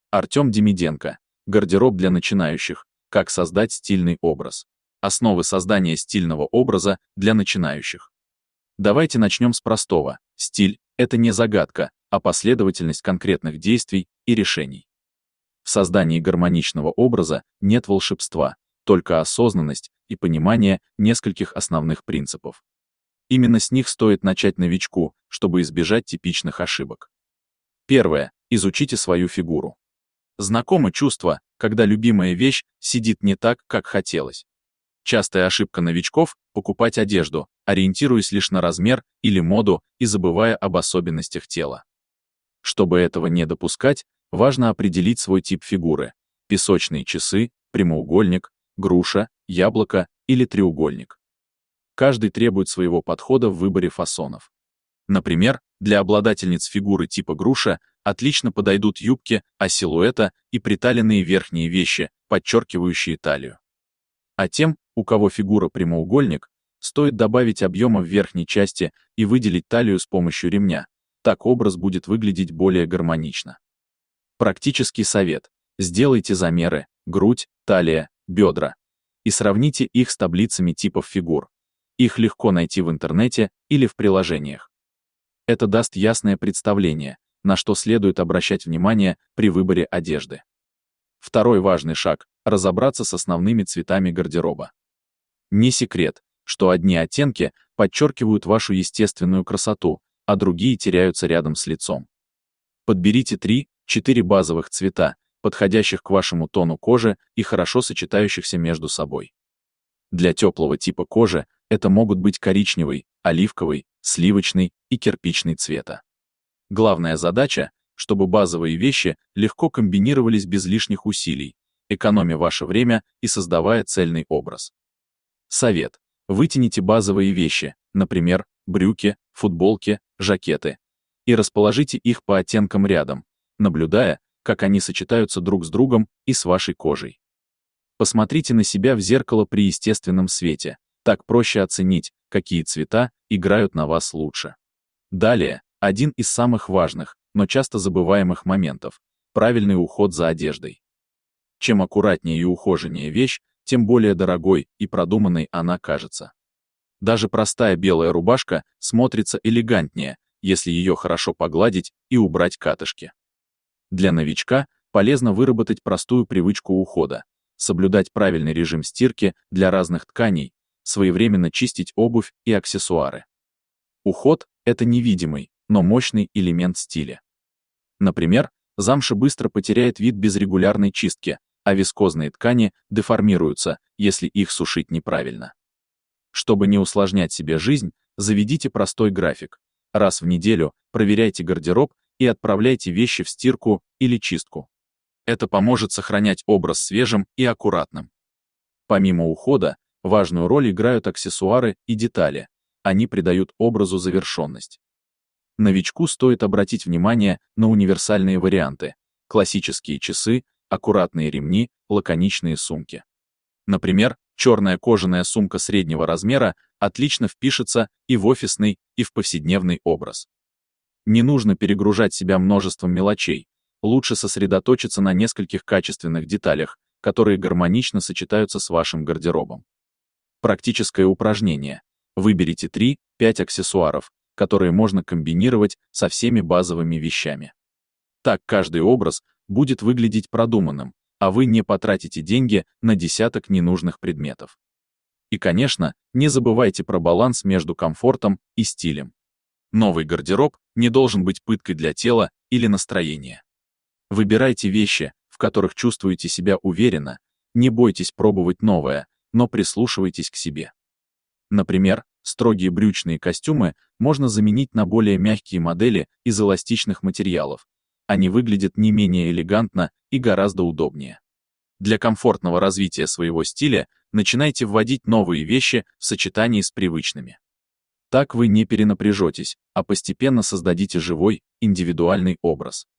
Артем Демиденко. Гардероб для начинающих. Как создать стильный образ. Основы создания стильного образа для начинающих. Давайте начнем с простого. Стиль — это не загадка, а последовательность конкретных действий и решений. В создании гармоничного образа нет волшебства, только осознанность и понимание нескольких основных принципов. Именно с них стоит начать новичку, чтобы избежать типичных ошибок. Первое. Изучите свою фигуру. Знакомо чувство, когда любимая вещь сидит не так, как хотелось. Частая ошибка новичков — покупать одежду, ориентируясь лишь на размер или моду и забывая об особенностях тела. Чтобы этого не допускать, важно определить свой тип фигуры: песочные часы, прямоугольник, груша, яблоко или треугольник. Каждый требует своего подхода в выборе фасонов. Например, для обладательниц фигуры типа груша отлично подойдут юбки А-силуэта и приталенные верхние вещи, подчеркивающие талию. А тем, у кого фигура прямоугольник, стоит добавить объема в верхней части и выделить талию с помощью ремня. Так образ будет выглядеть более гармонично. Практический совет. Сделайте замеры: грудь, талия, бедра. И сравните их с таблицами типов фигур. Их легко найти в интернете или в приложениях. Это даст ясное представление, на что следует обращать внимание при выборе одежды. Второй важный шаг — разобраться с основными цветами гардероба. Не секрет, что одни оттенки подчеркивают вашу естественную красоту, а другие теряются рядом с лицом. Подберите 3-4 базовых цвета, подходящих к вашему тону кожи и хорошо сочетающихся между собой. Для теплого типа кожи это могут быть коричневый, оливковый, сливочный и кирпичный цвета. Главная задача — чтобы базовые вещи легко комбинировались без лишних усилий, экономя ваше время и создавая цельный образ. Совет. Вытяните базовые вещи, например, брюки, футболки, жакеты, и расположите их по оттенкам рядом, наблюдая, как они сочетаются друг с другом и с вашей кожей. Посмотрите на себя в зеркало при естественном свете, так проще оценить, какие цвета играют на вас лучше. Далее, один из самых важных, но часто забываемых моментов — правильный уход за одеждой. Чем аккуратнее и ухоженнее вещь, тем более дорогой и продуманной она кажется. Даже простая белая рубашка смотрится элегантнее, если ее хорошо погладить и убрать катышки. Для новичка полезно выработать простую привычку ухода, соблюдать правильный режим стирки для разных тканей, своевременно чистить обувь и аксессуары. Уход — это невидимый, но мощный элемент стиля. Например, замша быстро потеряет вид без регулярной чистки, а вискозные ткани деформируются, если их сушить неправильно. Чтобы не усложнять себе жизнь, заведите простой график. Раз в неделю проверяйте гардероб и отправляйте вещи в стирку или чистку. Это поможет сохранять образ свежим и аккуратным. Помимо ухода, важную роль играют аксессуары и детали. Они придают образу завершенность. Новичку стоит обратить внимание на универсальные варианты: классические часы, аккуратные ремни, лаконичные сумки. Например, черная кожаная сумка среднего размера отлично впишется и в офисный, и в повседневный образ. Не нужно перегружать себя множеством мелочей, лучше сосредоточиться на нескольких качественных деталях, которые гармонично сочетаются с вашим гардеробом. Практическое упражнение. Выберите 3-5 аксессуаров, которые можно комбинировать со всеми базовыми вещами. Так каждый образ будет выглядеть продуманным, а вы не потратите деньги на десяток ненужных предметов. И, конечно, не забывайте про баланс между комфортом и стилем. Новый гардероб не должен быть пыткой для тела или настроения. Выбирайте вещи, в которых чувствуете себя уверенно, не бойтесь пробовать новое, но прислушивайтесь к себе. Например, строгие брючные костюмы можно заменить на более мягкие модели из эластичных материалов. Они выглядят не менее элегантно и гораздо удобнее. Для комфортного развития своего стиля начинайте вводить новые вещи в сочетании с привычными. Так вы не перенапряжетесь, а постепенно создадите живой, индивидуальный образ.